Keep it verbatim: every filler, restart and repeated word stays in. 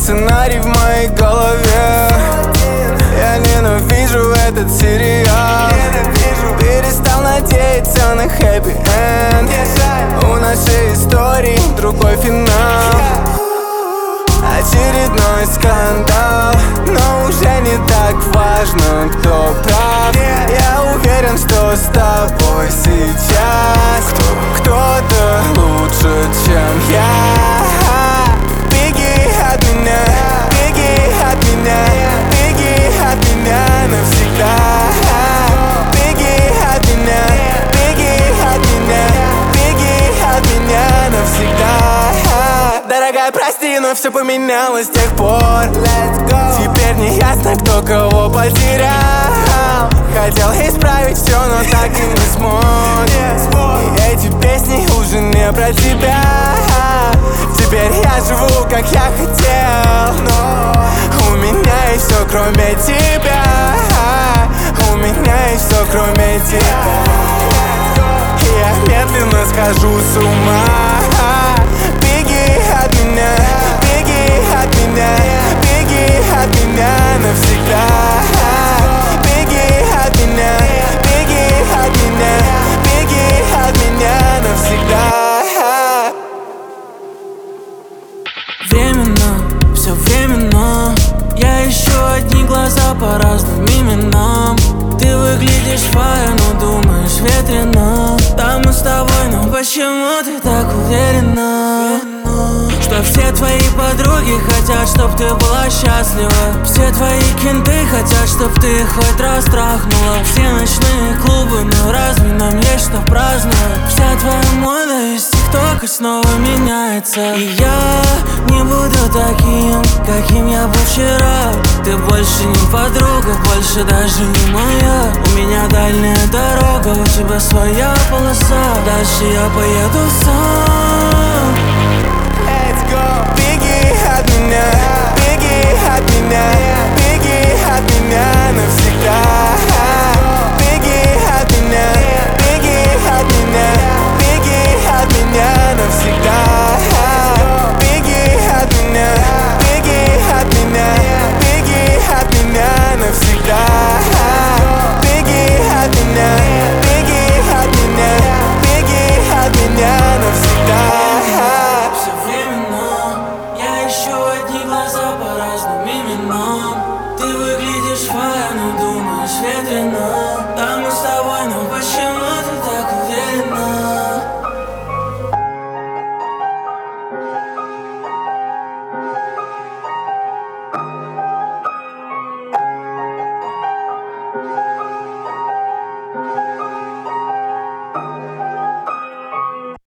сценарий в моей голове. Я ненавижу этот сериал. Перестал надеяться на хэппи-энд. У нашей истории другой финал. Очередной скандал, но уже не так важно, кто прав. Я уверен, что с тобой сейчас кто-то лучше, чем я. Беги от меня, беги от меня, беги от меня навсегда. Беги от меня, беги от меня, беги от меня навсегда. Дорогая, прости, но все поменялось с тех пор. Let's go. Теперь не ясно, кто кого потерял. Хотел исправить все, но так и не смог. И эти песни уже не про тебя. Теперь я живу, как я хотел, но у меня есть все, кроме тебя. У меня есть все, кроме тебя. И я медленно схожу с ума. Беги от меня, беги от меня, беги от меня навсегда. Беги от меня, беги от меня, беги от меня навсегда. Временно, все временно. Я ищу одни глаза по разным именам. Ты выглядишь файн, но думаешь ветрено. Да мы с тобой, но почему ты так уверена? Что все твои подруги хотят, чтоб ты была счастлива. Все твои кенты хотят, чтоб ты их хоть раз трахнула. Все ночные клубы, но разве нам есть что праздновать? Вся твоя мода из тиктока снова меняется. И я не буду таким, каким я был вчера. Ты больше не подруга, больше даже не моя. У меня дальняя дорога, у тебя своя полоса. Дальше я поеду сам. Let's go. Беги от меня, беги от меня, беги от меня навсегда. Беги от меня, беги от меня, беги от меня навсегда. Беги от меня, беги от меня, беги от меня навсегда. Беги от меня, беги от меня, беги от меня навсегда. Я ищу одни глаза по разным именам. Ты выглядишь файн, но думаешь ветрено.